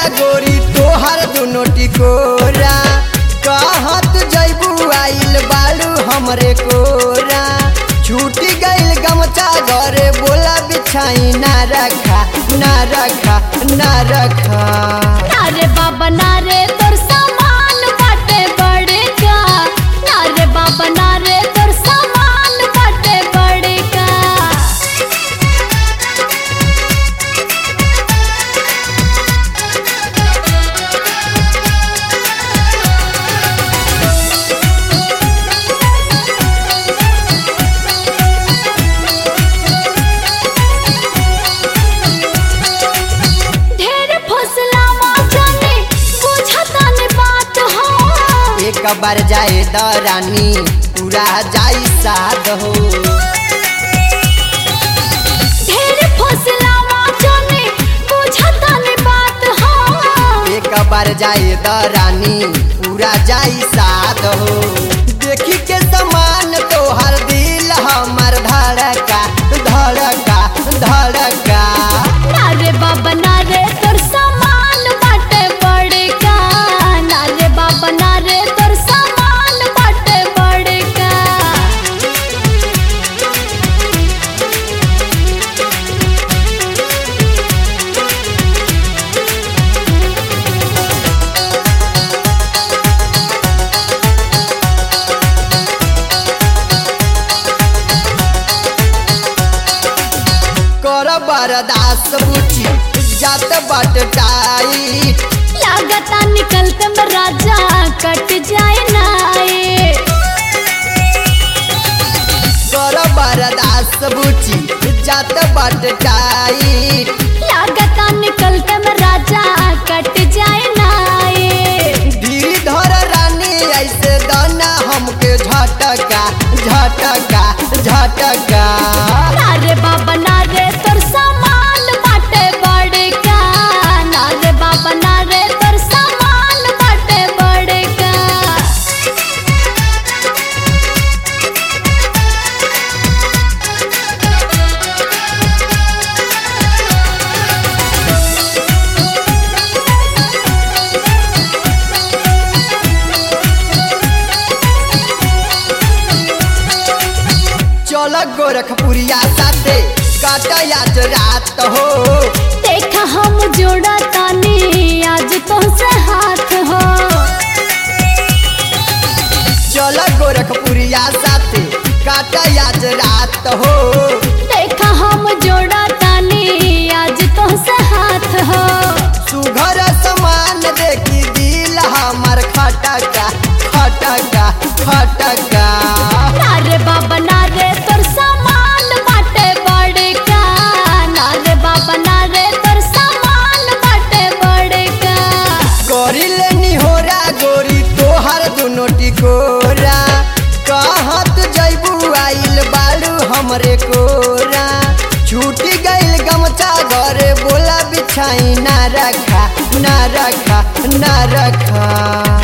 गोरी तोहर दुनो टिकोरा कहत जैबू आइल बालू हमरे कोरा छूटी गइल गमछा घरे बोला बिछाई ना रखा ना रखा ना रखा। ना रे बाबा ना रे तोर सामान बाटे बड़का, ना रे बाबा ना रे तोर सामान बाटे बड़का। ढेर फसलावा जाने बुझता ने बात हो, एक बार जाए दरानी पूरा जाई साध हो। ढेर फसलावा जाने बुझता ने बात हो। एक बार जाए दरानी पूरा जाई साध हो। देखी के समान तोहर दिल हमर धड़का धड़का धड़का। ना रे बाबा ना रे तोर सामान बाटे बड़का, ना रे बाबा ना रे तोर सामान बाटे बड़का। कर बरदास बुची जात बाट टाइट लागता निकलते में राजा कट जाए नाए। कर बरदास बुची जात बाट टाइट लागता निकलते में राजा कट जाए नाए। धीरे धर रानी ऐसे दाना हमके झटका झटका झटका। ना रे बाबा ना रे तोर सामान बाटे बड़का, ना रे बाबा ना रे तोर सामान बाटे बड़का। चल गोरखपुरिया साथे काटा आज रात हो। देखा हम जोड़ा तानी आज तो से हाथ हो। चल गोरखपुरिया साथे काटा आज रात हो। देखा हम जोड़ा तानी आज तो से हाथ हो। सुघर समान देखी दिल हमर खटका खटका खटका। ना रे बाबा ना रे तोर सामान बाटे बड़का, ना रे बाबा ना रे तोर सामान बाटे बड़का। करी लेनी होरा गोरी तोहर दुनो टिकोरा कहत जैबू आइल बालू हमरे कोरा छूटी गइल गमछा घरे बोला बिछाई ना रखा ना रखा ना रखा।